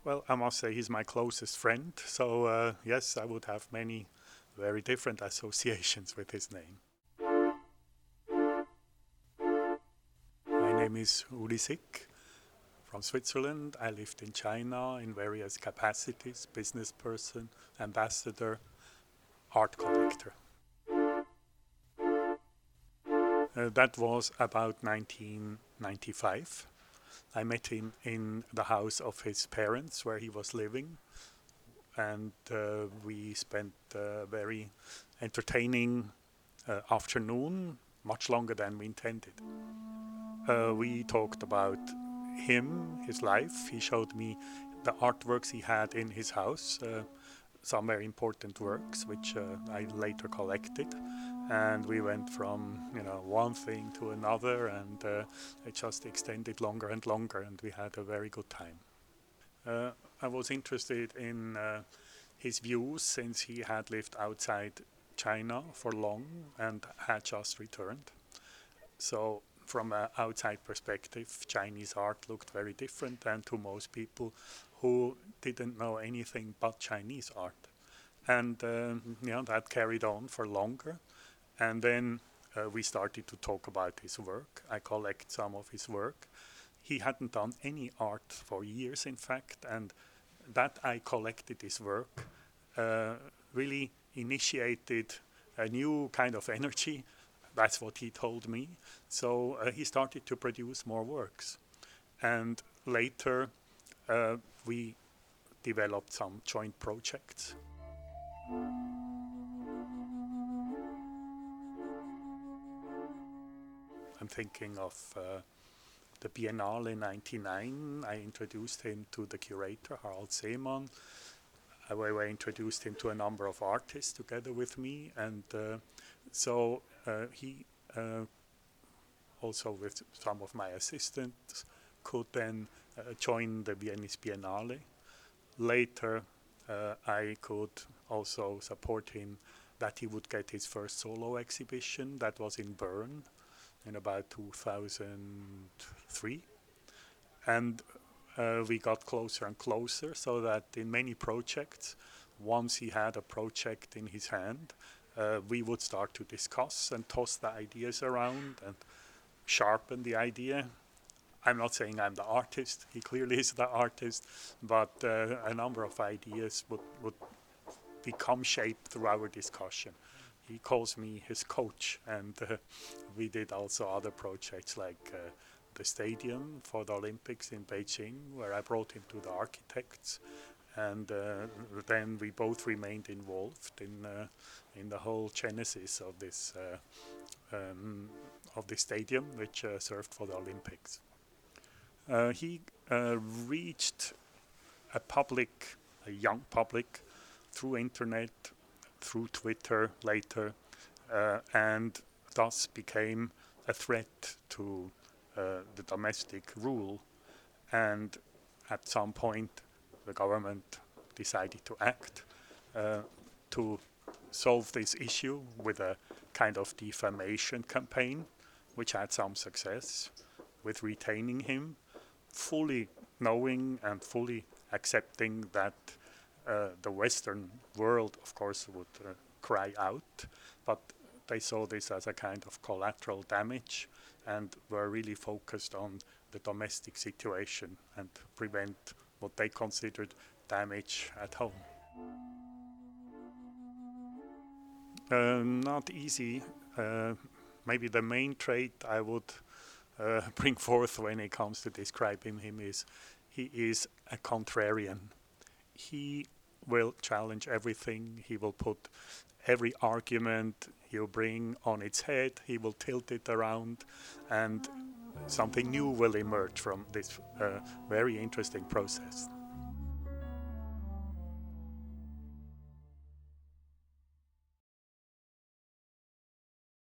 Well, I must say he's my closest friend, so yes, I would have many very different associations with his name. My name is Uli Sick from Switzerland. I lived in China in various capacities: business person, ambassador, art collector. That was about 1995. I met him in the house of his parents where he was living, and we spent a very entertaining afternoon, much longer than we intended. We talked about him, his life. He showed me the artworks he had in his house, some very important works, which I later collected. And we went from one thing to another, and it just extended longer and longer, and we had a very good time. I was interested in his views since he had lived outside China for long and had just returned. So from an outside perspective, Chinese art looked very different than to most people who didn't know anything but Chinese art. And that carried on for longer. And then we started to talk about his work. I collect some of his work. He hadn't done any art for years, in fact, and that I collected his work really initiated a new kind of energy. That's what he told me. So he started to produce more works. And later we developed some joint projects. I'm thinking of the Biennale in '99. I introduced him to the curator, Harald Seemann. I introduced him to a number of artists together with me, and so he also with some of my assistants could then join the Venice Biennale. Later, I could also support him that he would get his first solo exhibition. That was in Bern in about 2003. And we got closer and closer, so that in many projects, once he had a project in his hand, we would start to discuss and toss the ideas around and sharpen the idea. I'm not saying I'm the artist, he clearly is the artist, but a number of ideas would become shaped through our discussion. He calls me his coach, and we did also other projects like the stadium for the Olympics in Beijing, where I brought him to the architects, and then we both remained involved in the whole genesis of this stadium, which served for the Olympics. He reached a young public, through internet, through Twitter later, and thus became a threat to the domestic rule. And at some point, the government decided to act to solve this issue with a kind of defamation campaign, which had some success with retaining him, fully knowing and fully accepting that the Western world, of course, would cry out, but they saw this as a kind of collateral damage and were really focused on the domestic situation and prevent what they considered damage at home. Not easy. Maybe the main trait I would bring forth when it comes to describing him is he is a contrarian. He will challenge everything. He will put every argument he'll bring on its head. He will tilt it around, and something new will emerge from this very interesting process.